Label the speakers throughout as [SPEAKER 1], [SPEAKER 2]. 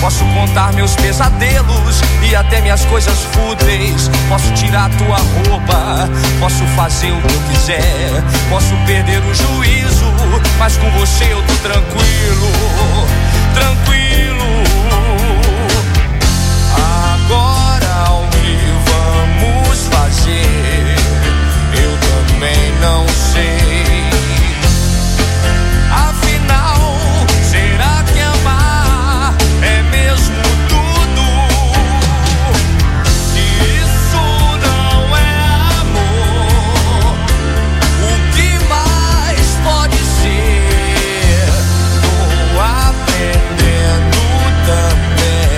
[SPEAKER 1] Posso contar meus pesadelos e até minhas coisas fúteis. Posso tirar tua roupa, posso fazer o que eu quiser. Posso perder o juízo, mas com você eu tô tranquilo, tranquilo. Agora o que vamos fazer? Eu também não sei. Afinal, será que amar é mesmo tudo? Se isso não é amor, o que mais pode ser? Tô aprendendo também.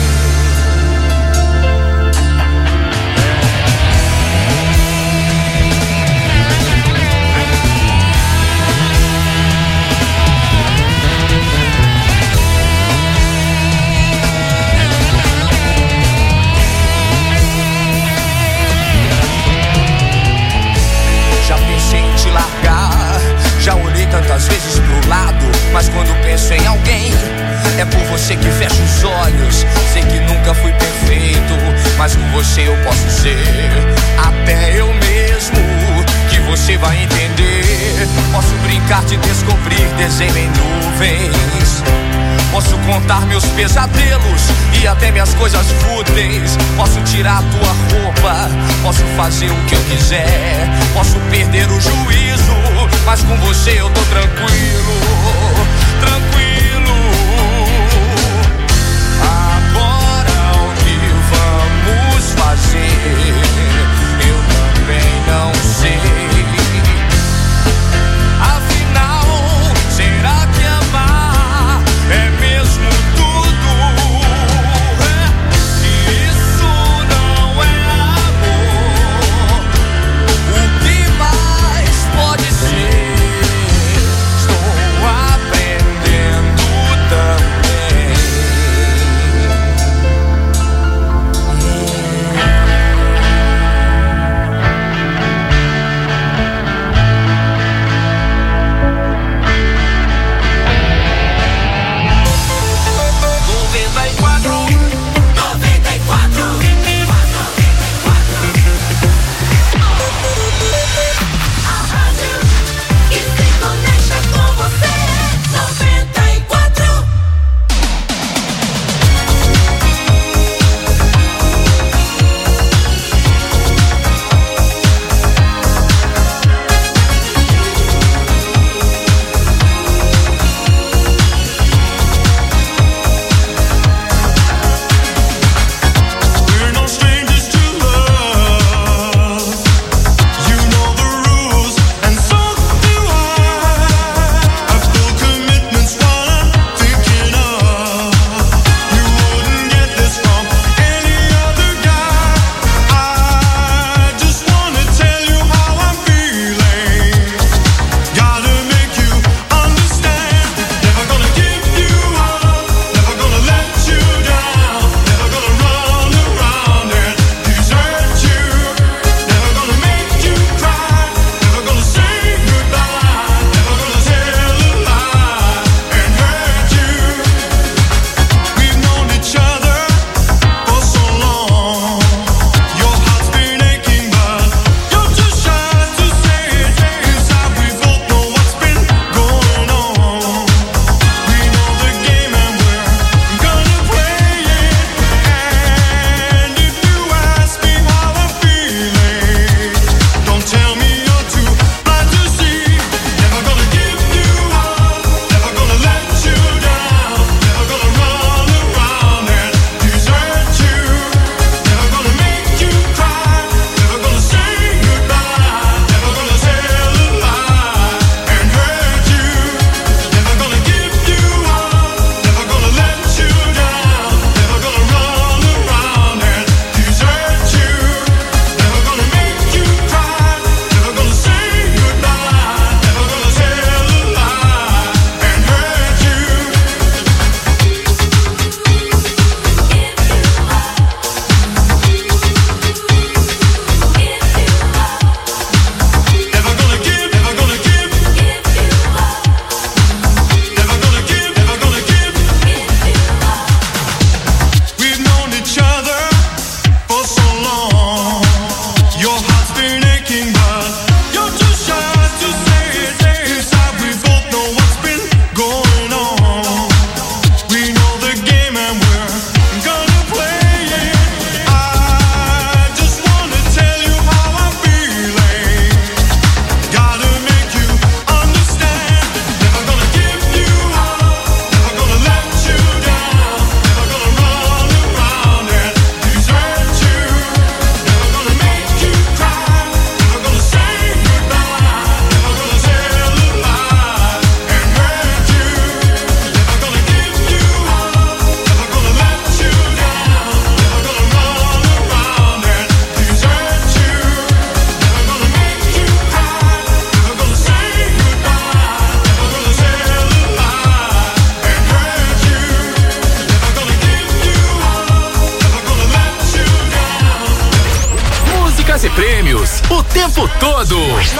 [SPEAKER 1] Já pensei em te largar, já olhei tantas vezes pro lado, mas quando penso em alguém, é por você que fecho os olhos. Sei que nunca fui perfeito, mas com você eu posso ser até eu mesmo, que você vai entender. Posso brincar de descobrir desenho em nuvens. Posso contar meus pesadelos e até minhas coisas fúteis. Posso tirar tua roupa, posso fazer o que eu quiser. Posso perder o juízo, mas com você eu tô tranquilo, tranquilo. Agora o que vamos fazer? Eu também não sei. Afinal, será que amar é mesmo tudo? Se isso não é amor, o que mais pode ser? Estou aprendendo
[SPEAKER 2] e prêmios o tempo todo.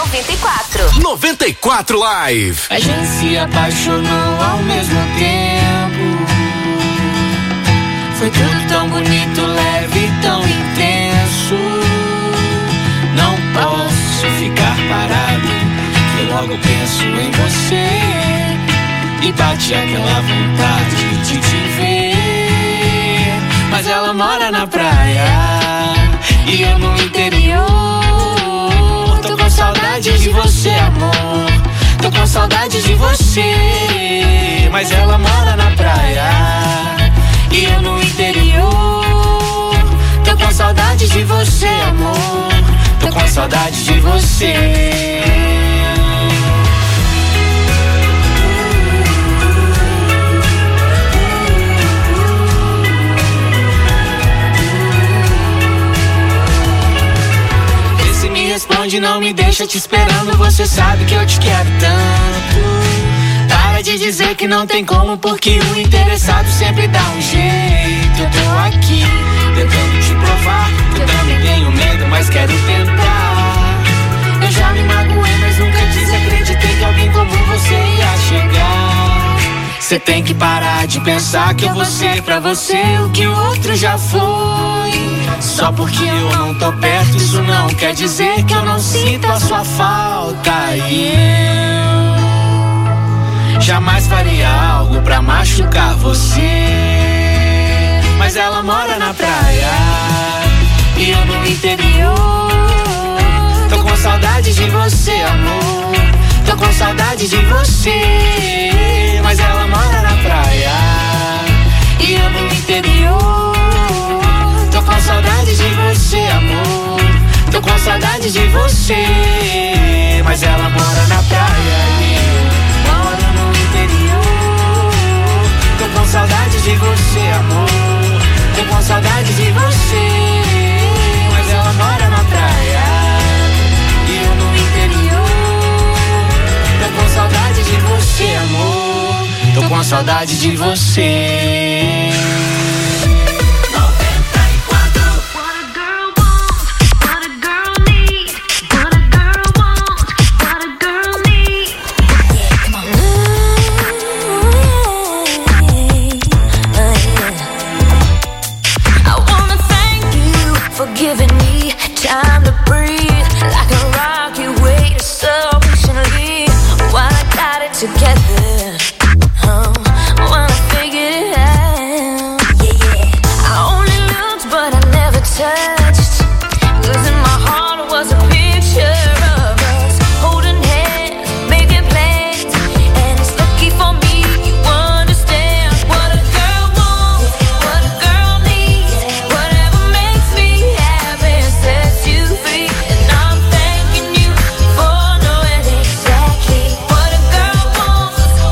[SPEAKER 2] 94 Live.
[SPEAKER 3] A gente se apaixonou ao mesmo tempo. Foi tudo tão bonito, leve, tão intenso. Não posso ficar parado, que logo penso em você. E bate aquela vontade de te ver. Mas ela mora na praia e eu no interior. Tô com saudade de você, amor. Tô com saudade de você. Mas ela mora na praia e eu no interior. Tô com saudade de você, amor. Tô com saudade de você. Responde, não me deixa te esperando. Você sabe que eu te quero tanto. Para de dizer que não tem como, porque o interessado sempre dá um jeito. Eu tô aqui, tentando te provar. Eu também tenho medo, mas quero tentar. Eu já me magoei, mas nunca desacreditei que alguém como você ia chegar. Cê tem que parar de pensar que eu vou ser pra você o que o outro já foi. Só porque eu não tô perto, isso não quer dizer que eu não sinto a sua falta. E eu jamais faria algo pra machucar você. Mas ela mora na praia e eu no interior. Tô com saudade de você, amor. Tô com saudade de você. Mas ela mora na praia e eu no interior. Tô com saudade de você, amor. Tô com saudade de você. Mas ela mora na praia e eu moro no interior. Tô com saudade de você, amor. Tô com saudade de você. Mas ela mora na praia e eu no interior. Tô com saudade de você, amor. Tô com saudade de você.
[SPEAKER 4] Giving me time to breathe, like a rock you waited so patiently. While I got it together, while I figured it out. I only looked but I never touched, 'cause in my heart was a picture of us holding hands, making plans. And it's lucky for me you understand what a girl wants, what a girl needs. Whatever makes me happy sets you free. And I'm thanking you for knowing exactly what a girl wants,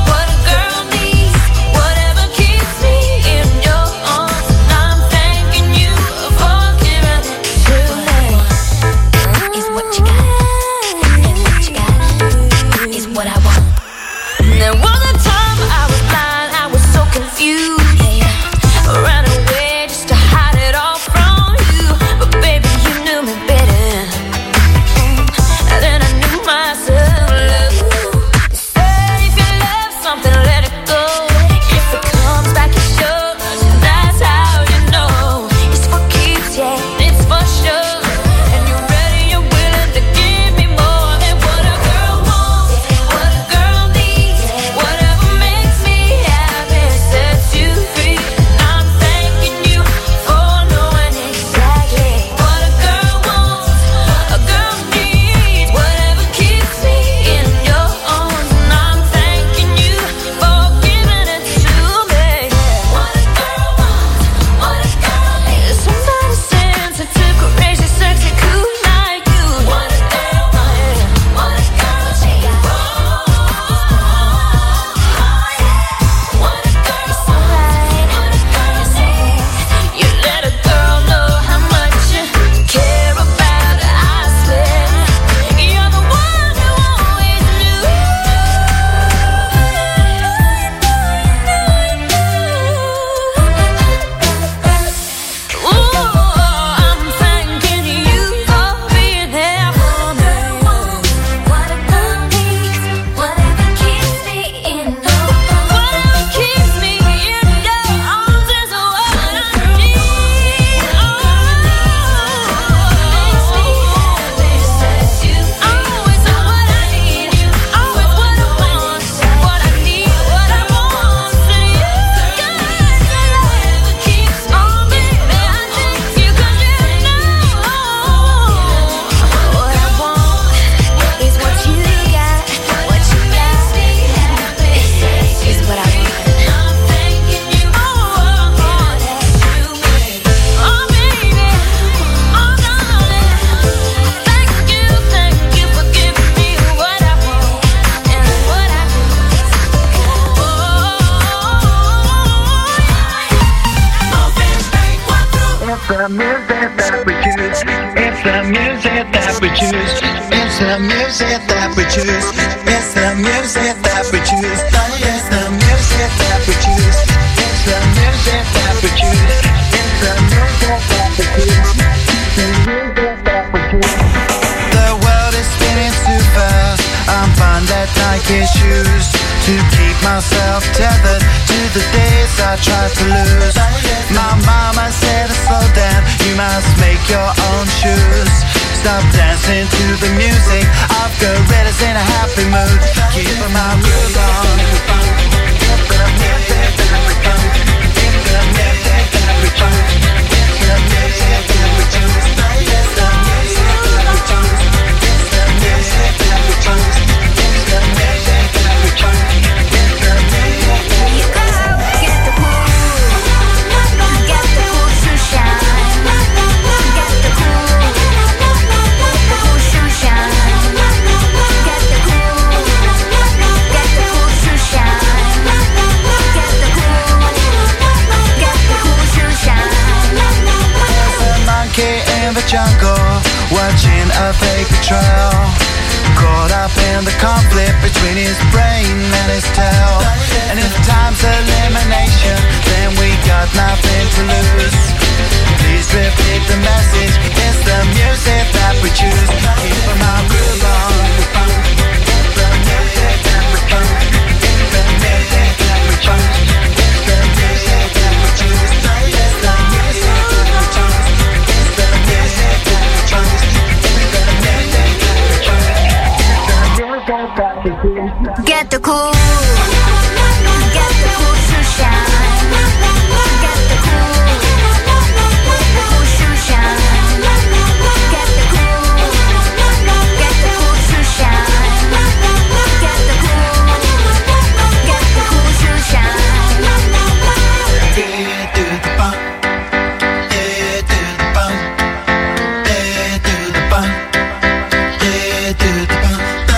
[SPEAKER 5] It's the music that we choose. It's the music that we choose. It's the music that we choose. It's the music that we choose. It's the music that we choose. It's the music that we choose. It's the music that we choose. The music that we choose. The world is spinning too fast. I'm fine that Nike shoes to keep myself tethered to the days I tried to lose. My mama said to slow down, you must make your own shoes. Stop dancing to the music of gorillas in a happy mood. Keep my groove on. It's the music that we choose. It's the music that we choose. It's the music that we choose. It's the music that we choose. It's the music that we choose. It's the music that we choose. It's the music that we choose. Get the cool, get the cool to shine. Get the cool to shine. Get the cool to shine. Get the cool to shine. There's a monkey in the jungle, watching a fake betrayal. Caught up in the conflict between his brain and his tail. And if time's elimination, then we got nothing to lose. Please repeat the message. It's the music that we choose. Keep my groove on. It's the music that we choose. It's the music that we choose. It's the music that we choose. It's the music that we choose. It's the music that we choose. It's the music that we choose. Get the cool, get the cool to shine. Get the cool to shine. Get the cool to shine. Get the cool to shine. Do the bump, do the bump, do the bump, do the bump.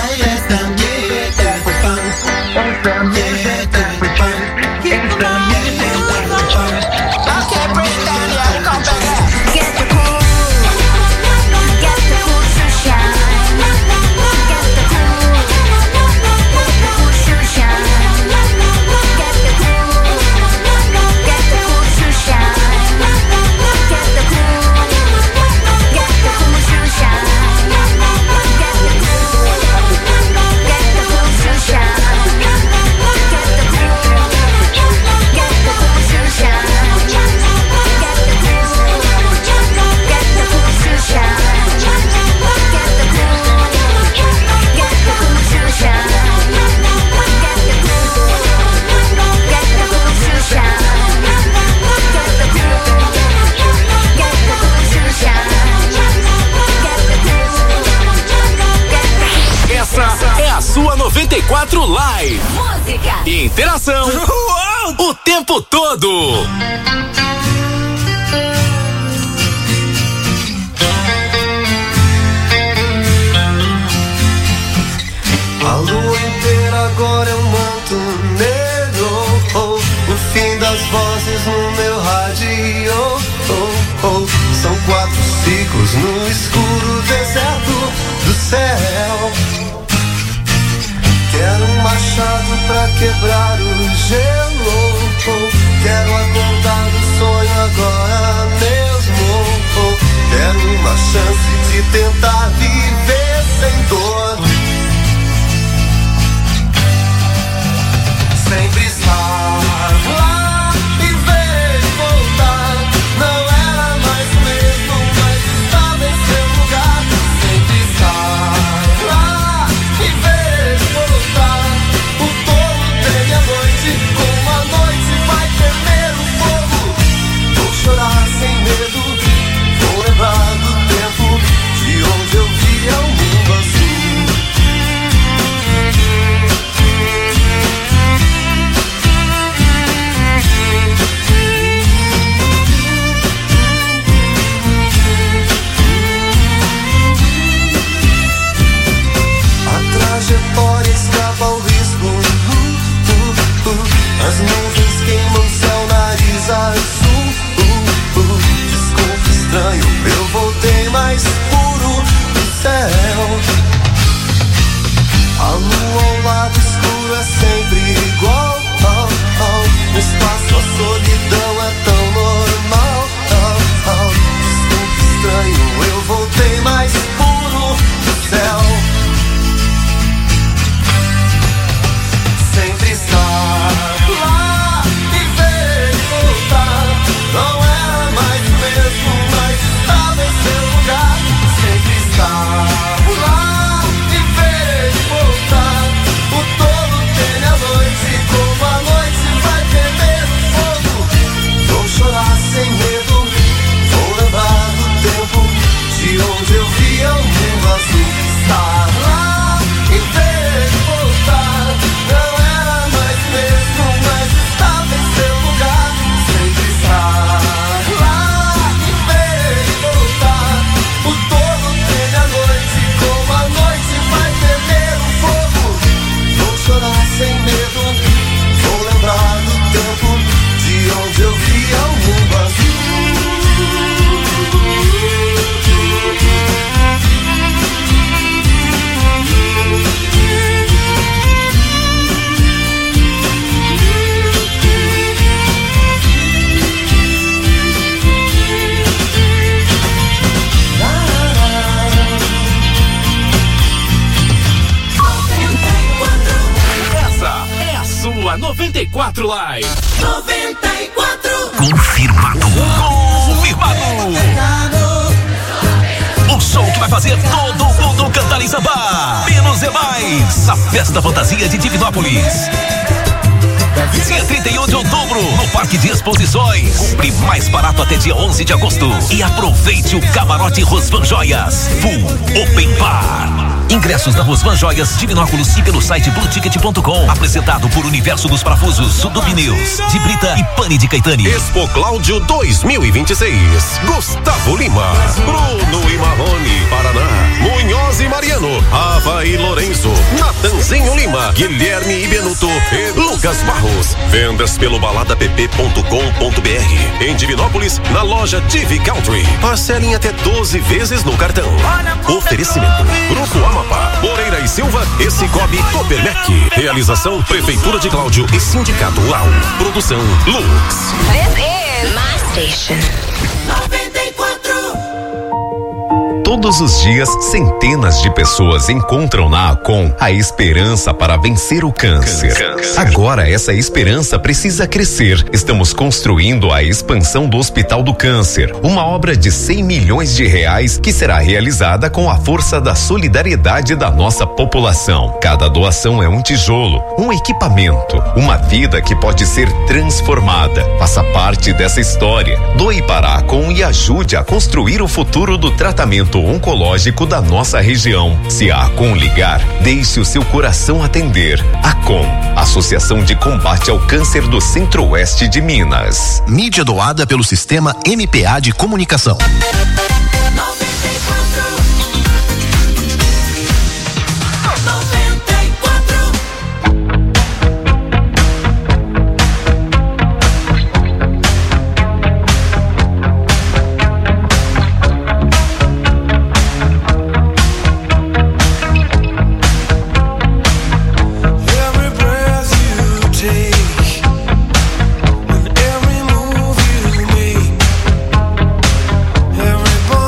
[SPEAKER 2] Sua 94 Live.
[SPEAKER 4] Música.
[SPEAKER 2] Interação. O tempo todo.
[SPEAKER 6] A lua inteira agora é um manto negro. O fim das vozes no meu rádio. São 4 ciclos no escuro deserto do céu. Quero um machado pra quebrar o gelo. Quero acordar do sonho agora mesmo. Quero uma chance de tentar viver sem dor. Sempre estar lá e ver voltar. Não era mais o mesmo, mas estava em seu lugar. Sempre estar lá e ver voltar. O touro tem a noite, como a noite vai temer o fogo. Vou chorar sem medo, vou lembrar do tempo de onde eu via o mundo azul.
[SPEAKER 2] 94 Live.
[SPEAKER 7] 94.
[SPEAKER 2] Confirmado. O show que vai fazer todo mundo cantar em samba. Menos é mais. A Festa Fantasia de Divinópolis. Dia 31 de outubro, no Parque de Exposições. Compre mais barato até dia 11 de agosto. E aproveite o camarote Rosvan Joias Full Open Bar. Ingressos na Rosvan Joias, Divinópolis e pelo site blueticket.com. Apresentado por Universo dos Parafusos, Sudo Pneus, de Brita e Pane de Caetani.
[SPEAKER 8] Expo Cláudio 2026. Gustavo Lima, Bruno e Marrone, Paraná, Munhoz e Mariano, Ava e Lourenço, Natanzinho Lima, Guilherme e Benuto e Lucas Barros. Vendas pelo baladapp.com.br. Em Divinópolis, na loja Divi Country. Parcelem até 12 vezes no cartão. Oferecimento: Grupo Amapá, Moreira e Silva e Cicobi Copermec. Realização: Prefeitura de Cláudio e Sindicato UAU. Produção: Lux.
[SPEAKER 4] This is my station.
[SPEAKER 7] 94.
[SPEAKER 9] Todos os dias, centenas de pessoas encontram na Acom a esperança para vencer o câncer. Agora, essa esperança precisa crescer. Estamos construindo a expansão do Hospital do Câncer, uma obra de 100 milhões de reais que será realizada com a força da solidariedade da nossa população. Cada doação é um tijolo, um equipamento, uma vida que pode ser transformada. Faça parte dessa história. Doe para a Acom e ajude a construir o futuro do tratamento oncológico da nossa região. Se a Acom ligar, deixe o seu coração atender. Acom, Associação de Combate ao Câncer do Centro-Oeste de Minas.
[SPEAKER 10] Mídia doada pelo Sistema MPA de Comunicação.
[SPEAKER 7] 94.
[SPEAKER 6] Every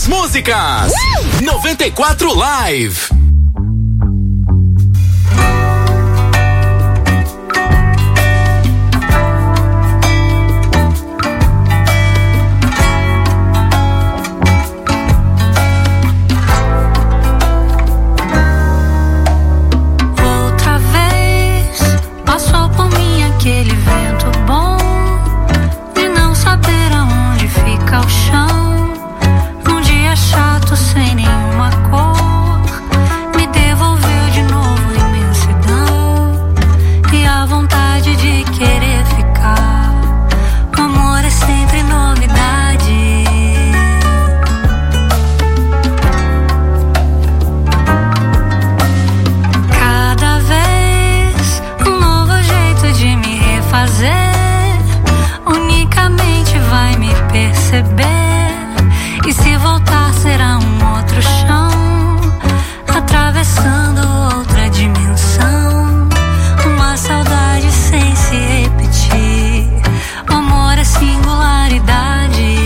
[SPEAKER 2] músicas. 94 Live.
[SPEAKER 4] Aquele vento bom de não saber aonde fica o chão, num dia chato sem nenhuma cor, me devolveu de novo imensidão e a vontade de querer ficar. O amor é sempre novidade. Cada vez um novo jeito de me fazer, unicamente vai me perceber. E se voltar será um outro chão, atravessando outra dimensão. Uma saudade sem se repetir. O amor é singularidade.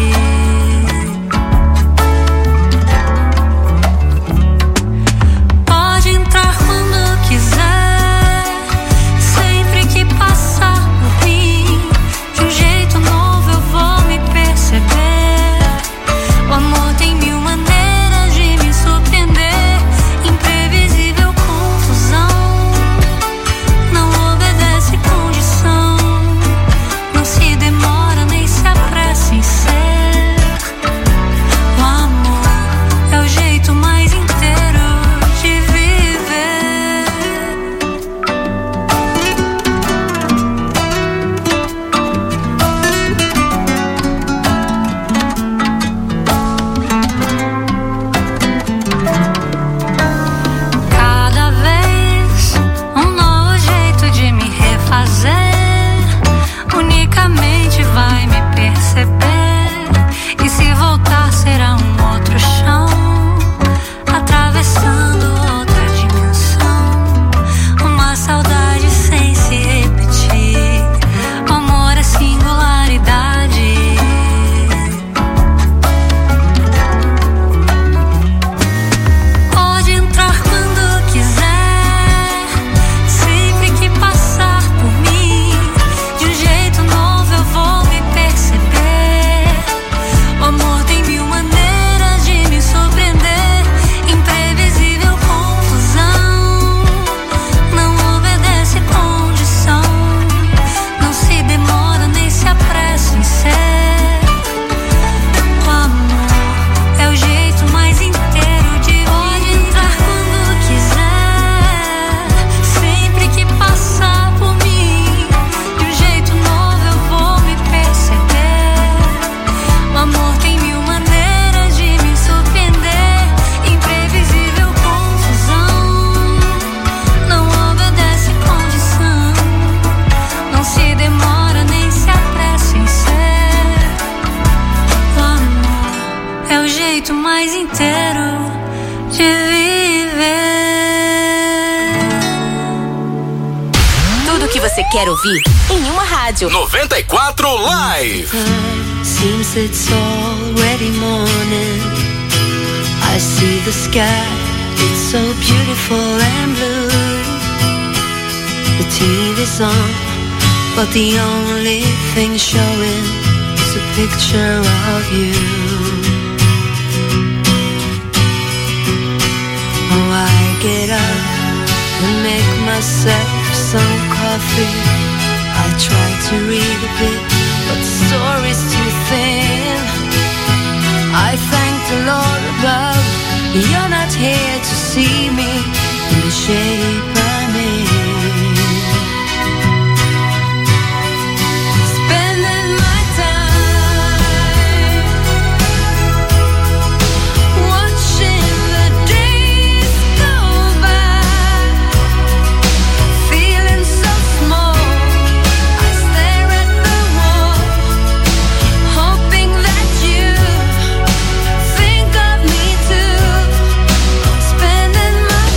[SPEAKER 4] Pode entrar quando quiser, sempre que passar por mim. De um jeito novo eu vou me perceber. O amor tem mil maneiras de me surpreender. Imprevisível confusão, não obedece condição. Não se demora nem se apressa em ser. O amor é o jeito mais inteiro de viver. Cada vez um novo jeito de me refazer, unicamente vai me perceber. E se voltar será um outro chão, atravessando outra dimensão. Uma saudade sem se repetir. O amor é singularidade. Pode entrar quando quiser, sempre que passar por mim. De um jeito novo eu vou me perceber. O amor tem mil maneiras de me surpreender. Imprevisível confusão, não obedece condição. Não se demora nem se apressa em ser. O amor é o jeito mais inteiro de viver. Pode entrar quando quiser, sempre que passar por mim. De um jeito novo eu vou me perceber. O amor tem mil maneiras de me surpreender. Imprevisível confusão, não obedece condição. Não se demora nem se apressa em ser. O amor é o jeito mais inteiro de viver.
[SPEAKER 11] Tudo que você quer ouvir em uma rádio.
[SPEAKER 2] 94 Live.
[SPEAKER 4] Seems it's already morning. I see the sky, it's so beautiful and blue. The TV's on, but the only thing showing is a picture of you. Oh, I get up and make myself some coffee. I try to read a bit, but the story's too thin. I thank the Lord above, you're not here to see me in the shape I'm in. Spending my time watching the days go by, feeling so small. I stare at the wall, hoping that you think of me too. Spending my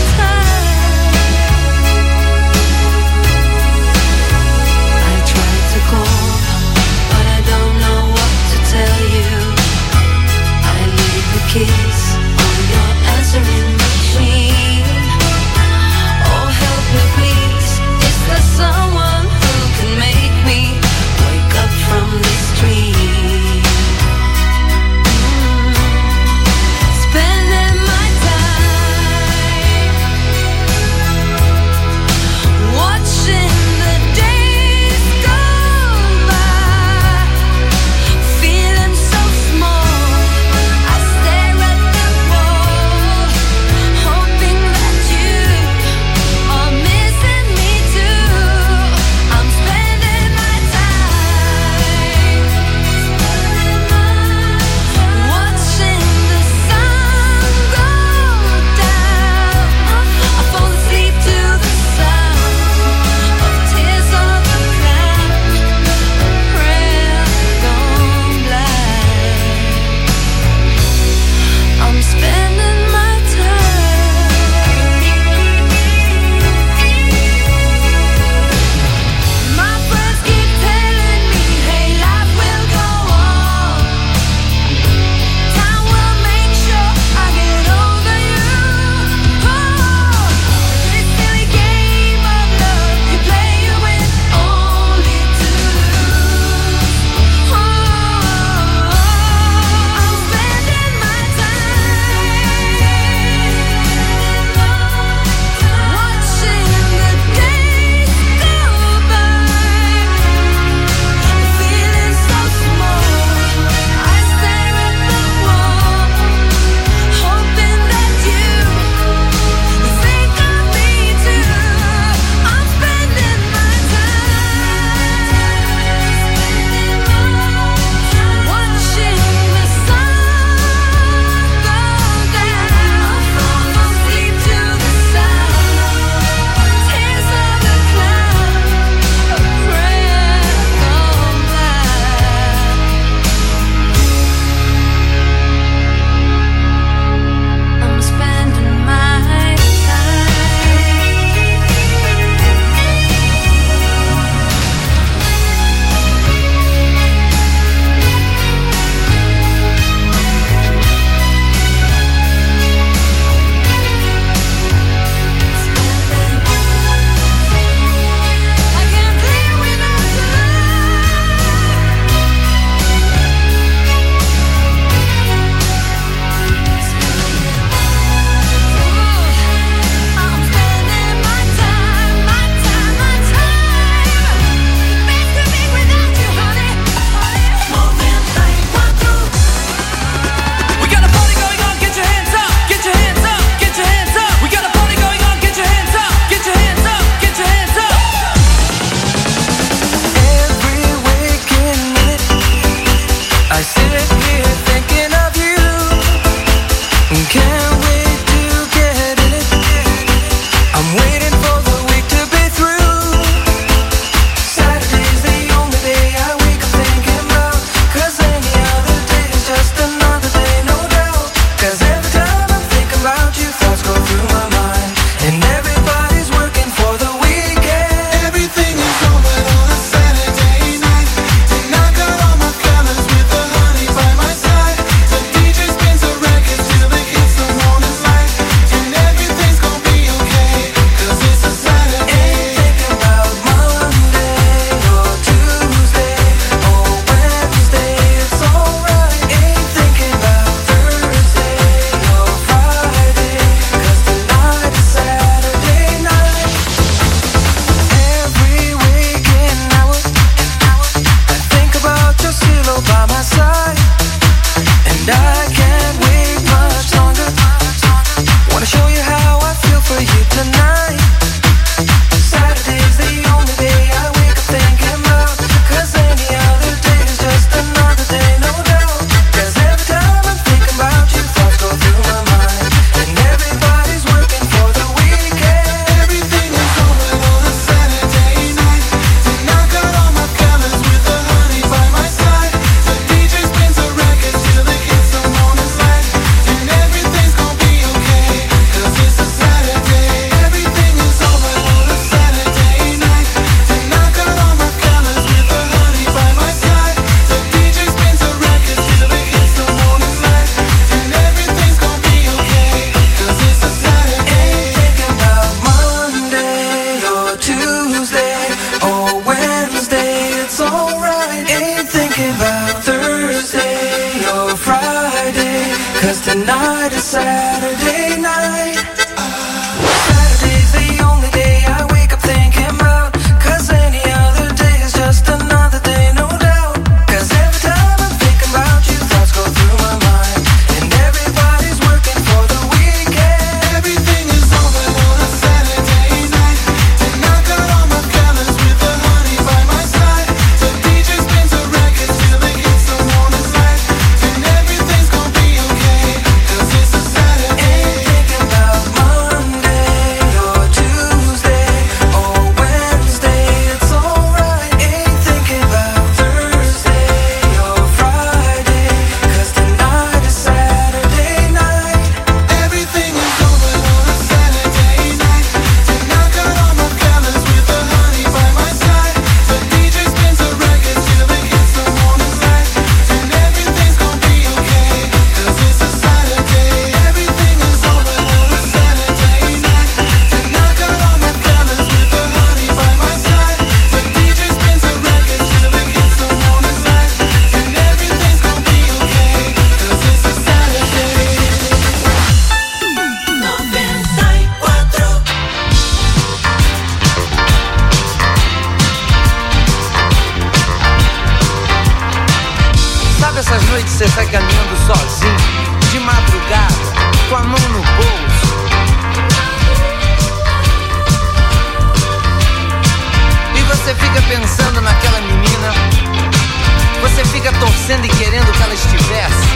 [SPEAKER 6] Saturday night. Saturday's the only day I wake up thinking about, 'cause any other day is just another day, no doubt. 'Cause every time I'm thinking about you, thoughts go through my mind, and everybody's working for the weekend. Everything is over on a Saturday night, and I got all my colors with the honey by my side. The DJ spins the records till they hit someone on side, and everything's gonna be okay, 'cause it's a Saturday. Ain't thinking about Monday or Tuesday or Wednesday, it's alright. Ain't thinking about Thursday or Friday, 'cause tonight is Saturday night. Everything is over on a Saturday night, and I got all my colors with the honey by my side. The DJ spins the records till they hit someone on side, and everything's gonna be okay, 'cause it's a Saturday. Everything is over on a Saturday night, and I got all my colors with the honey by my side. The DJ spins the records till they hit someone on side, and everything's gonna be okay, 'cause it's a Saturday.
[SPEAKER 7] 94.
[SPEAKER 12] Sabe essas noites que você sai caminhando sozinho, de madrugada, com a mão no bolso? E você fica pensando naquela menina, você fica torcendo e querendo que ela estivesse.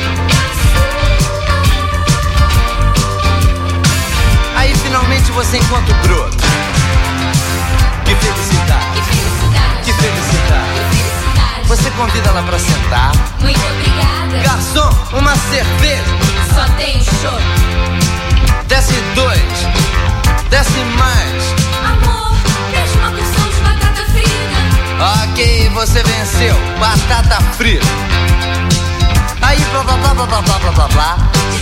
[SPEAKER 12] Aí finalmente você encontra o broto. Que felicidade, que felicidade. Você convida ela pra sentar.
[SPEAKER 4] Muito obrigada.
[SPEAKER 12] Garçom, uma cerveja.
[SPEAKER 4] Só tem chopp.
[SPEAKER 12] Desce 2, desce mais.
[SPEAKER 4] Amor, deixa uma porção de batata frita.
[SPEAKER 12] Ok, você venceu. Batata frita. Aí blá blá blá blá blá blá blá blá blá.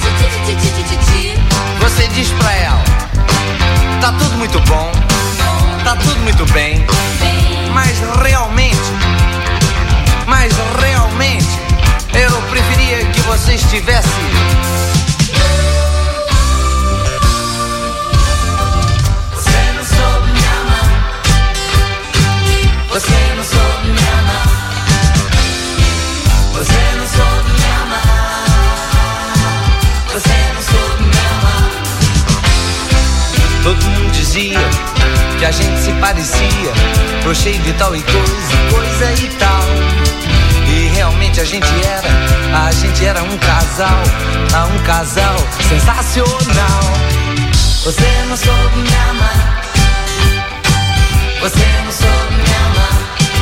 [SPEAKER 12] Você diz pra ela: tá tudo muito bom, tá tudo muito bem, mas realmente eu preferia que você estivesse.
[SPEAKER 6] Você não soube me amar. Você não soube me amar. Você não soube me amar. Você não soube me amar.
[SPEAKER 12] Todo mundo dizia que a gente se parecia, tô cheio de tal e coisa e tal. E realmente a gente era um casal sensacional.
[SPEAKER 6] Você não soube me amar. Você não soube me amar.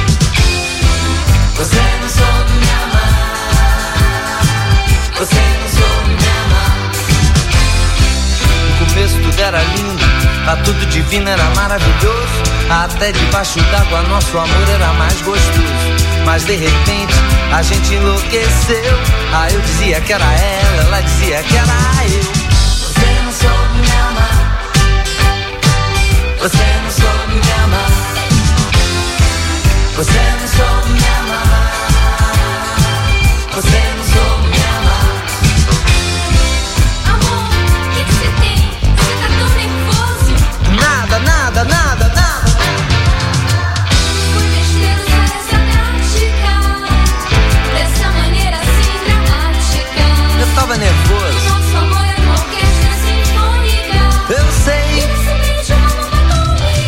[SPEAKER 6] Você não soube me amar. Você não soube me amar.
[SPEAKER 12] No começo tudo era lindo, tá tudo divino, era maravilhoso. Até debaixo d'água nosso amor era mais gostoso. Mas de repente a gente enlouqueceu. Aí eu dizia que era ela dizia que era eu.
[SPEAKER 6] Você não soube me amar. Você não soube me amar. Você não soube me amar. Você não soube me amar.
[SPEAKER 4] Amor, o que você tem? Você tá tão nervoso.
[SPEAKER 12] Nada.
[SPEAKER 4] Foi besteira usar essa tática, dessa maneira assim dramática.
[SPEAKER 12] Eu tava nervoso.
[SPEAKER 4] Nosso amor é uma orquestra sinfônica.
[SPEAKER 12] Eu sei.
[SPEAKER 4] E esse beijo é uma bomba atômica.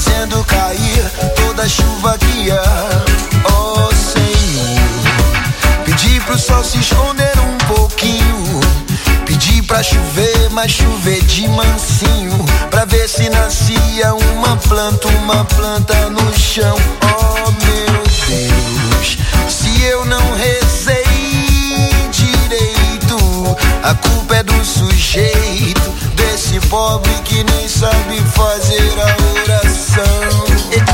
[SPEAKER 13] fazendo cair toda a chuva que há. Oh Senhor, pedi pro sol se esconder um pouquinho, pedi pra chover, mas chover de mansinho, pra ver se nascia uma planta no chão. Oh meu Deus, se eu não rezei direito, a culpa é do sujeito, desse pobre que nem sabe fazer a oração.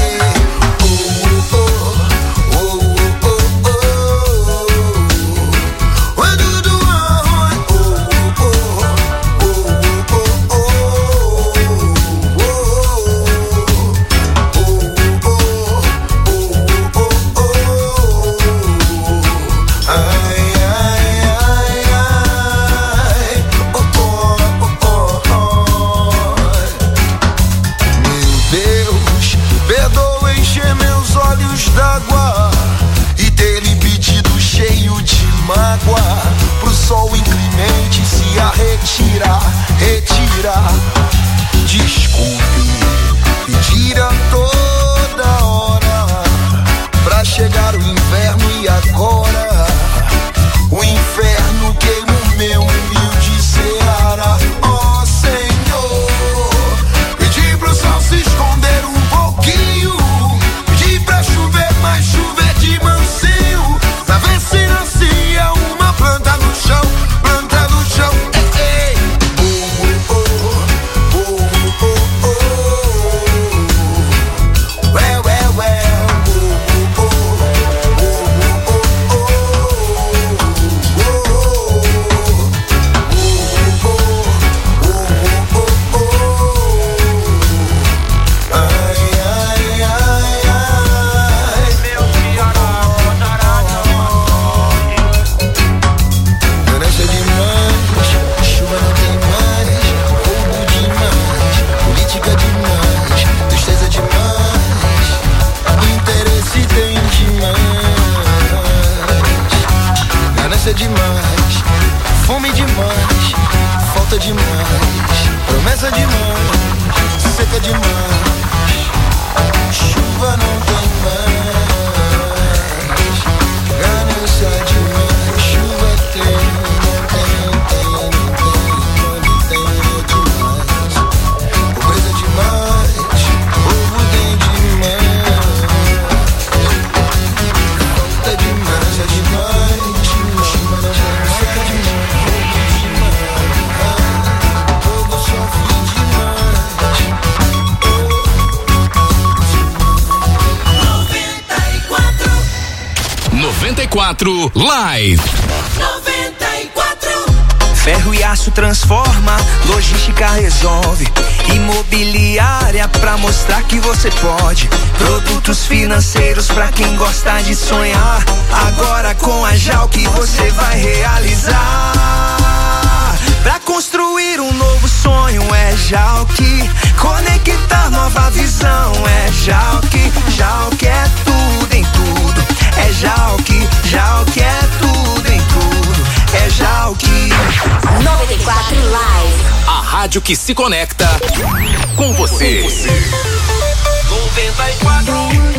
[SPEAKER 13] Pro sol inclemente se retirar. Desculpe, pedir a toda hora pra chegar o inverno e agora o inferno queima o meu humilde Ceará. Oh Senhor, pedi pro sol se esconder um pouquinho, pedi pra chover, mas chover de mansinho, pra ver se nascia uma planta no chão, ei, ei. Well, well, well. Demais, fome demais, falta demais, promessa demais, seca demais, chuva não tem mais, ganância demais, chuva tem, não tem demais, pobreza demais, povo tem demais, falta demais, é demais.
[SPEAKER 2] 94 Live.
[SPEAKER 12] 94. Ferro e aço transforma, logística resolve, imobiliária pra mostrar que você pode, produtos financeiros pra quem gosta de sonhar, agora com a Jalk você vai realizar. Pra construir um novo sonho é Jalk, conectar nova visão é Jalk, Jalk é tudo em tudo, é Jalk, Jalk é tudo em tudo, é Jalk.
[SPEAKER 11] 94 Live.
[SPEAKER 2] A rádio que se conecta com você.
[SPEAKER 12] 94.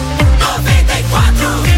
[SPEAKER 12] 94.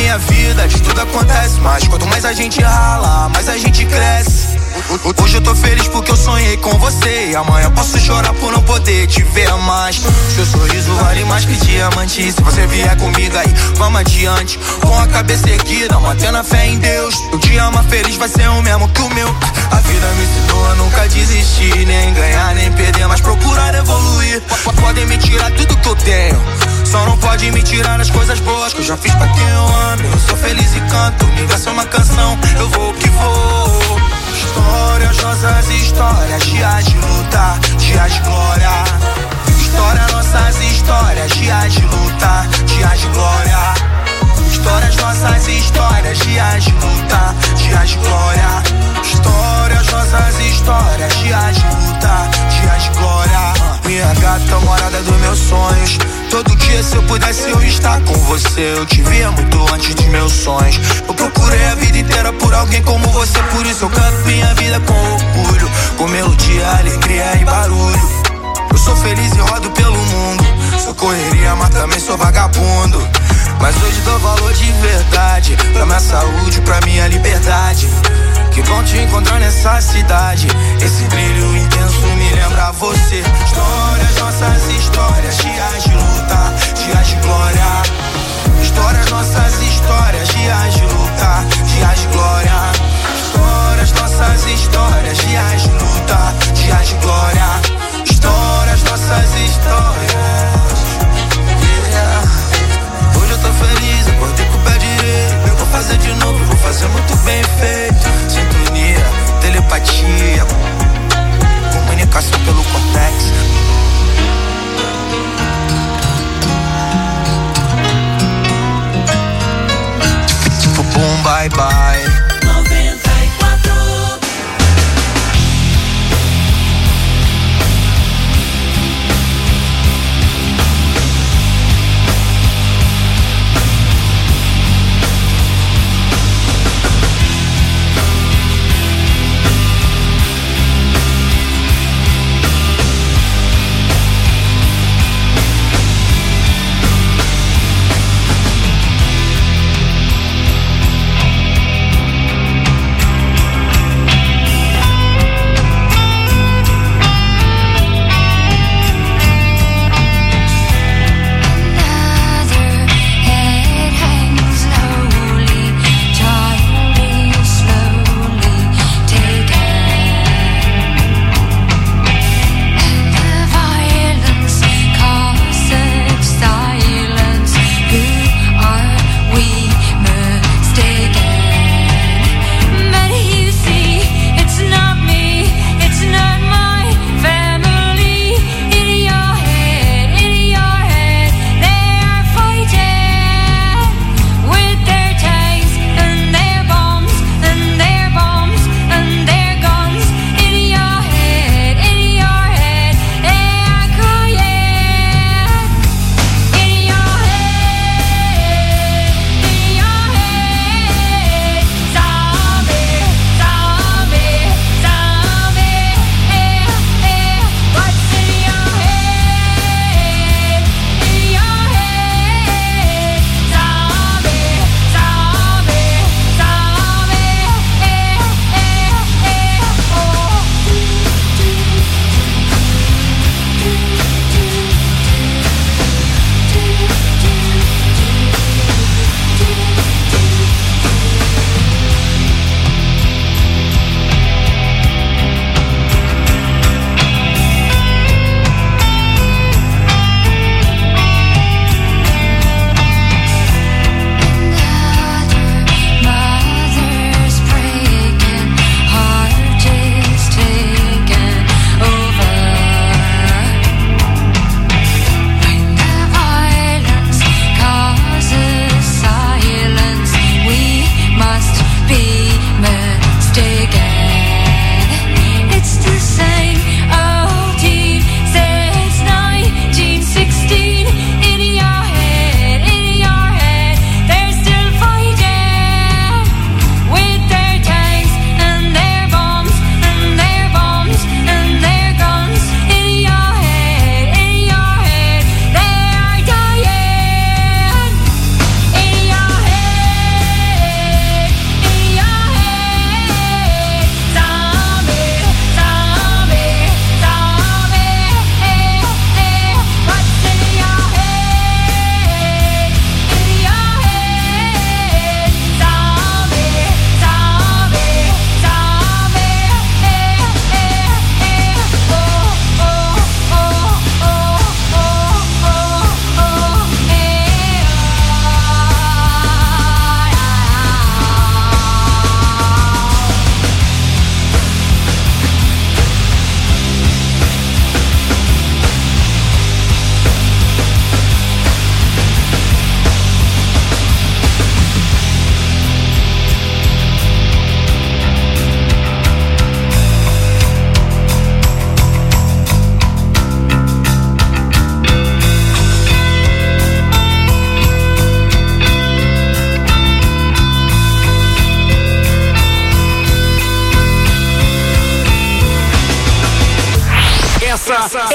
[SPEAKER 14] minha vida, de tudo acontece, mas quanto mais a gente rala, mais a gente cresce. Hoje eu tô feliz porque eu sonhei com você, e amanhã posso chorar por não poder te ver mais. Seu sorriso vale mais que diamante. Se você vier comigo aí, vamos adiante, com a cabeça erguida, mantendo a fé em Deus. O dia mais feliz vai ser o mesmo que o meu. A vida me ensinou a nunca desistir, nem ganhar, nem perder, mas procurar evoluir. Podem me tirar tudo que eu tenho, só não pode me tirar as coisas boas que eu já fiz pra quem eu amo. Eu sou feliz e canto, o universo é uma canção, eu vou que vou. Histórias, nossas histórias, dias de luta, dias de glória. História, nossas histórias, dias de luta, dias de glória. Histórias, nossas histórias, dias de luta, dias de glória. Histórias, nossas histórias, dias de luta, dias de glória. Minha gata, morada dos meus sonhos. Todo dia, se eu pudesse, eu estar com você. Eu te via muito antes dos meus sonhos. Eu procurei a vida inteira por alguém como você. Por isso eu canto minha vida com orgulho, com melodia, alegria e barulho. Eu sou feliz e rodo pelo mundo. Sou correria, mas também sou vagabundo. Mas hoje dou valor de verdade pra minha saúde, pra minha liberdade. Que bom te encontrar nessa cidade. Esse brilho intenso me lembra você. Histórias, nossas histórias, dias de luta, dias de glória. Histórias, nossas histórias, dias de luta, dias de glória. Histórias, nossas histórias, dias de luta, dias de glória. Histórias, nossas histórias. Yeah. Hoje eu tô feliz, acordei com o pé direito. Eu vou fazer de novo, vou fazer muito bem feito. Sintonia, telepatia, comunicação pelo cortex. Tipo boom, bye bye.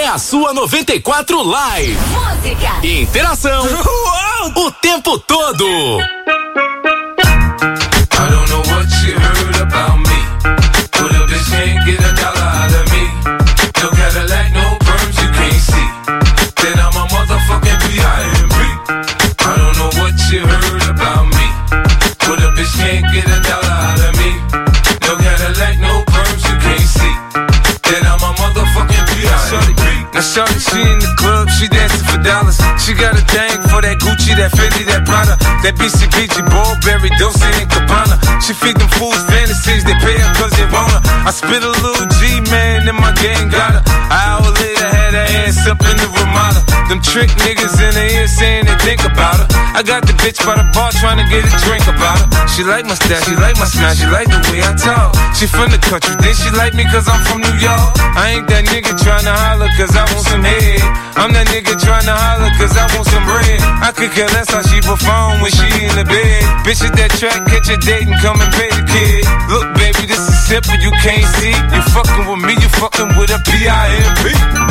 [SPEAKER 2] é a sua 94 Live.
[SPEAKER 11] Música.
[SPEAKER 2] Interação. O tempo todo.
[SPEAKER 6] I don't know what you heard about me, but a bitch can't get a dollar out of me. No Cadillac, no perms you can't see. Then I'm a motherfucking P.I.M.P. I don't know what you heard about me, but a bitch can't get a dollar out of me. No Cadillac, no perms you can't see. Then I'm a motherfucking P.I.M.P. Now shorty, she in the club, she dancing for dollars. She got a thing for that Gucci, that Fendi, that Prada, that BCBG, Burberry, Dolce and Gabbana. She feed them fools fantasies, they pay her cause they want her. I spit a little G, man, and my gang got her. An hour later, had her ass up in the Ramada. Them trick niggas in the ear saying they think about her. I got the bitch by the bar trying to get a drink about her. She like my style, she like my smile, she like the way I talk. She from the country, then she like me cause I'm from New York. I ain't that nigga trying to holler cause I want some head. I'm that nigga trying to holler cause I want some bread. I could care less how she perform when she in the bed. Bitch at that track, catch a date and come and pay the kid. Look baby, this is simple, you can't see. You fucking with me, you fucking with a P.I.M.P.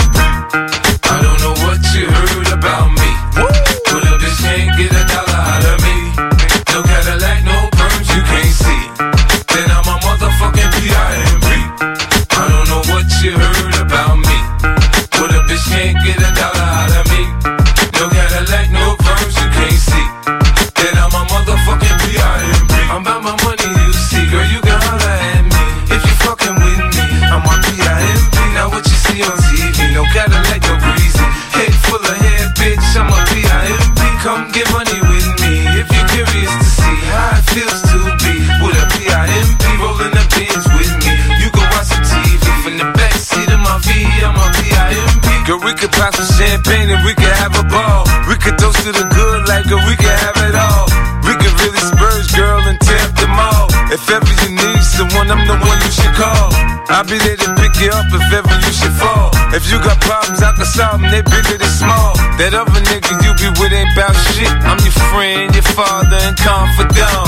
[SPEAKER 6] I don't know what you heard about me, but a bitch can't get a dollar out of me. No Cadillac, no perms you can't see. Then I'm a motherfucking P.I.M.P. I don't know what you heard about me, but a bitch can't get a dollar out of me. No Cadillac, no perms you can't see. Then I'm a motherfucking P.I.M.P. I'm about my money, you see, girl, you can holler at me if you fucking with me. I'm a P.I.M.P. Now what you see on TV, no Cadillac, no greasy. Head full of hair, bitch, I'm a P.I.M.P. Come get money with me if you're curious to see how it feels to be with a P.I.M.P. rolling the pins with me. You can watch some TV from the backseat of my V, I'm a P.I.M.P. Girl, we could pop some champagne and we could have a ball. We could toast to the good like girl, we could have it all. We could really spurge, girl, and tear up the mall. If ever you need someone, I'm the one you should call. I'll be there to pick you up if ever you should fall. If you got problems, I can solve them, they bigger than small. That other nigga you be with ain't bout shit. I'm your friend, your father, and confidant.